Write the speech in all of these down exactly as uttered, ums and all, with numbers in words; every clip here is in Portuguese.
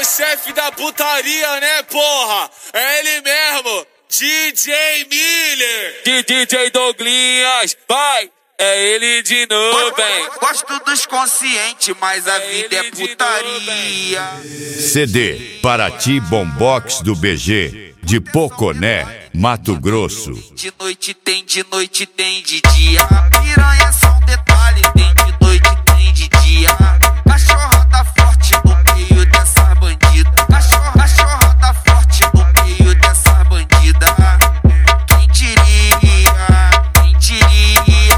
o chefe da putaria, né, porra? É ele mesmo, D J Miller. De D J Douglinhas, vai, é ele de novo, hein? Gosto dos conscientes, mas a vida é putaria. C D Paraty Bombox do B G, de Poconé, Mato Grosso. De noite tem, de noite tem, de dia. Piranha só um detalhe, tem de noite tem, de dia. Cachorrada forte no meio dessas bandidas. Cachorra, cachorrada forte no meio dessas bandidas. Quem diria, quem diria?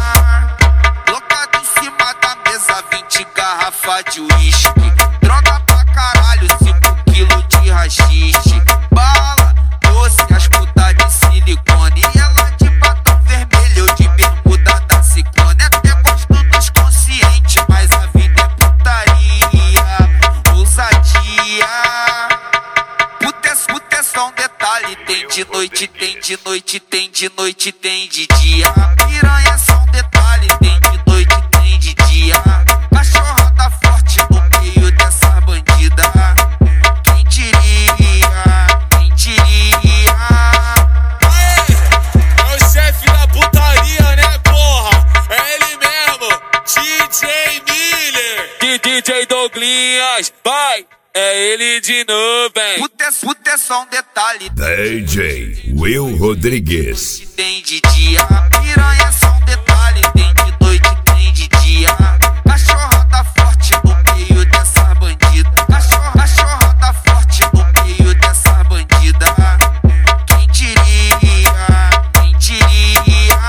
Colocado em cima da mesa, vinte garrafas de uísque. Droga pra caralho, cinco quilos de rachixe. Bala, doce, as putas de silicone. E ela de batom vermelho, eu de bermuda da Ciclone. Até gosto dos conscientes, mas a vida é putaria, ousadia. Puta, puta é só um detalhe, tem de noite, tem de noite, tem de noite, tem de dia. Piranha é só um detalhe, tem de noite, tem de dia. Cachorrada forte no meio dessas bandidas. Quem diria, quem diria? Aê, é o chefe da putaria, né, porra? É ele mesmo, D J Miller. De D J Douglinhas, vai, é ele de novo, hein? Puta é, puta é só um detalhe, D J Will Rodrigues. tem de dia. Piranha é só um detalhe, tem de noite, tem de dia. Cachorrada forte no meio dessas bandidas. Cachorra, cachorrada forte no meio dessas bandidas. Quem diria, quem diria?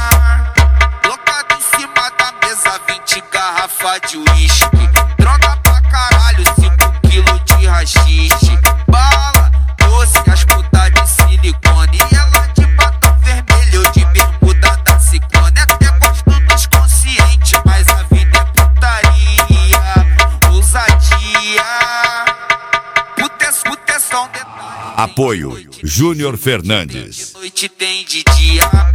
Colocado em cima da mesa, vinte garrafas de uísque. Droga pra caralho, cinco quilos de rachixe. Bala, doce, as putas de silicone. E ela de batom vermelho, eu de bermuda da Ciclone. Até gosto dos conscientes, mas a vida é putaria, ousadia. Puta é, puta é só um detalhe. Apoio Júnior Fernandes. De noite tem de dia.